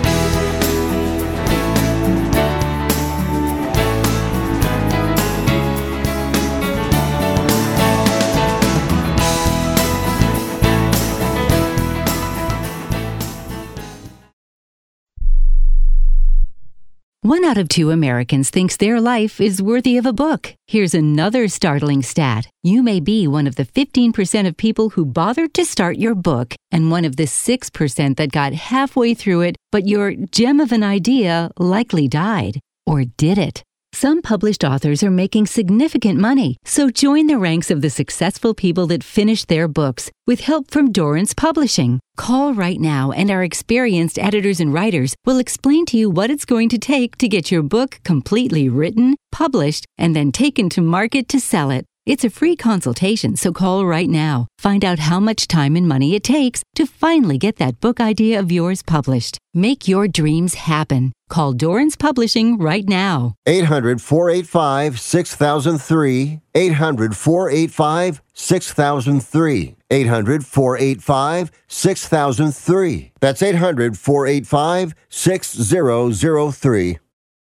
One out of two Americans thinks their life is worthy of a book. Here's another startling stat. You may be one of the fifteen percent of people who bothered to start your book and one of the six percent that got halfway through it, but your gem of an idea likely died. Or did it? Some published authors are making significant money, so join the ranks of the successful people that finish their books with help from Dorrance Publishing. Call right now and our experienced editors and writers will explain to you what it's going to take to get your book completely written, published, and then taken to market to sell it. It's a free consultation, so call right now. Find out how much time and money it takes to finally get that book idea of yours published. Make your dreams happen. Call Dorrance Publishing right now. eight hundred, four eight five, six thousand three. eight hundred, four eight five, six thousand three. eight hundred, four eight five, six thousand three. That's eight hundred, four eight five, six thousand three.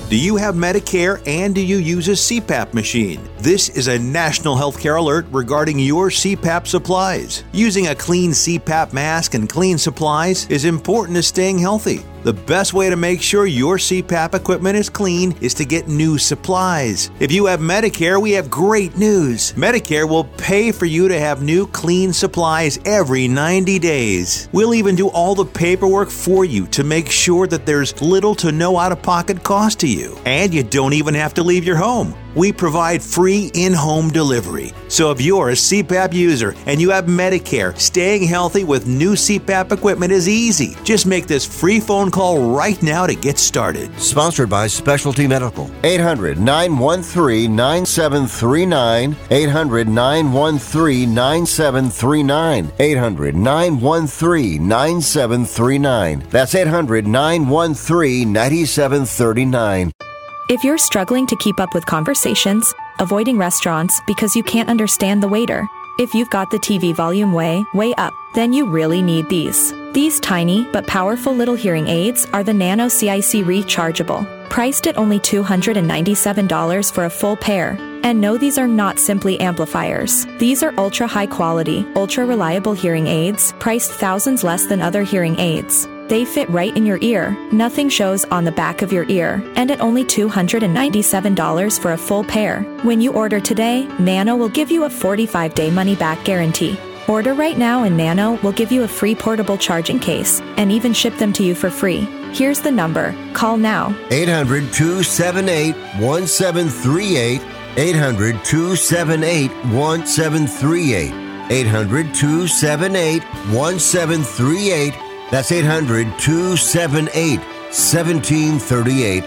Do you have Medicare and do you use a C PAP machine? This is a national healthcare alert regarding your C PAP supplies. Using a clean C PAP mask and clean supplies is important to staying healthy. The best way to make sure your C PAP equipment is clean is to get new supplies. If you have Medicare, we have great news. Medicare will pay for you to have new clean supplies every ninety days. We'll even do all the paperwork for you to make sure that there's little to no out-of-pocket cost to you. And you don't even have to leave your home. We provide free in-home delivery. So if you're a C PAP user and you have Medicare, staying healthy with new C PAP equipment is easy. Just make this free phone call right now to get started. Sponsored by Specialty Medical. eight hundred, nine one three, nine seven three nine. eight hundred, nine one three, nine seven three nine. eight hundred, nine one three, nine seven three nine. That's eight hundred, nine one three, nine seven three nine. If you're struggling to keep up with conversations, avoiding restaurants because you can't understand the waiter, if you've got the T V volume way, way up, then you really need these. These tiny but powerful little hearing aids are the Nano C I C Rechargeable, priced at only two hundred ninety-seven dollars for a full pair. And no, these are not simply amplifiers. These are ultra high quality, ultra reliable hearing aids, priced thousands less than other hearing aids. They fit right in your ear. Nothing shows on the back of your ear. And at only two hundred ninety-seven dollars for a full pair. When you order today, Nano will give you a forty-five day money-back guarantee. Order right now and Nano will give you a free portable charging case and even ship them to you for free. Here's the number. Call now. eight hundred, two seven eight, one seven three eight. eight hundred, two seven eight, one seven three eight. eight hundred, two seven eight, one seven three eight. That's eight hundred, two seven eight, one seven three eight.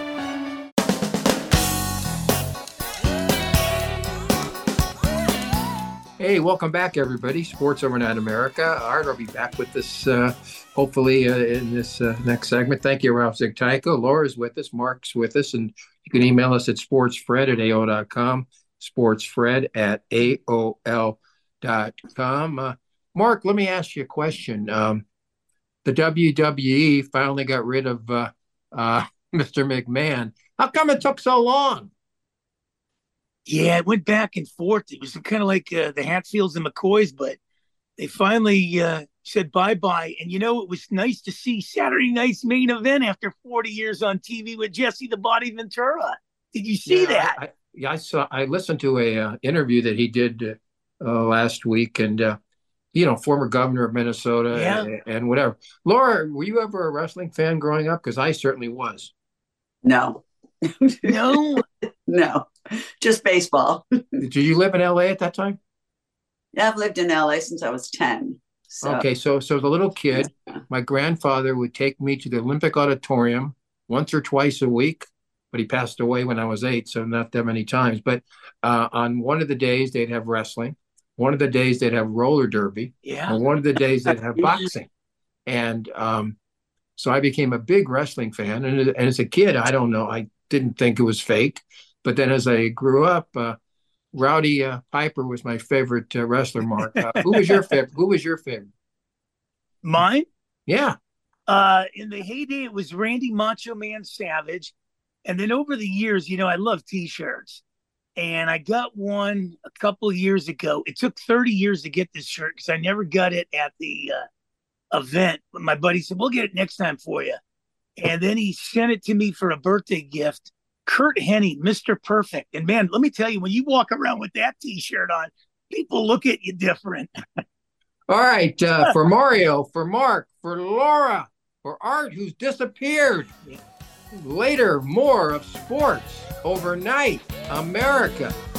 Hey, welcome back, everybody. Sports Overnight America. Art will be back with us, uh, hopefully, uh, in this uh, next segment. Thank you, Ralph Zigtaiko. Laura's with us. Mark's with us. And you can email us at sportsfred at A O L dot com. sportsfred at A O L dot com. Uh, Mark, let me ask you a question. Um, The W W E finally got rid of uh, uh, Mister McMahon. How come it took so long? Yeah, it went back and forth. It was kind of like uh, the Hatfields and McCoys, but they finally uh, said bye-bye. And, you know, it was nice to see Saturday night's main event after forty years on T V with Jesse the Body Ventura. Did you see yeah, that? I, I, yeah, I saw. I listened to a uh, interview that he did uh, last week, and uh, you know, former governor of Minnesota, yeah. and, and whatever. Laura, were you ever a wrestling fan growing up? Because I certainly was. No. No? No. Just baseball. Did you live in L A at that time? Yeah, I've lived in L A since I was ten. So. Okay, so so as a little kid, my grandfather would take me to the Olympic Auditorium once or twice a week, but he passed away when I was eight, so not that many times. But uh, on one of the days, they'd have wrestling. One of the days they'd have roller derby. Yeah. And one of the days they'd have boxing. And um, so I became a big wrestling fan. And, and as a kid, I don't know, I didn't think it was fake. But then as I grew up, uh, Rowdy uh, Piper was my favorite uh, wrestler, Mark. Uh, who was your favorite? Who was your favorite? Mine? Yeah. Uh, in the heyday, it was Randy Macho Man Savage. And then over the years, you know, I love T-shirts. And I got one a couple of years ago. It took thirty years to get this shirt because I never got it at the uh, event. But my buddy said, we'll get it next time for you. And then he sent it to me for a birthday gift. Kurt Hennig, Mister Perfect. And man, let me tell you, when you walk around with that T-shirt on, people look at you different. All right. Uh, for Mario, for Mark, for Laura, for Art, who's disappeared. Later, more of Sports Overnight America.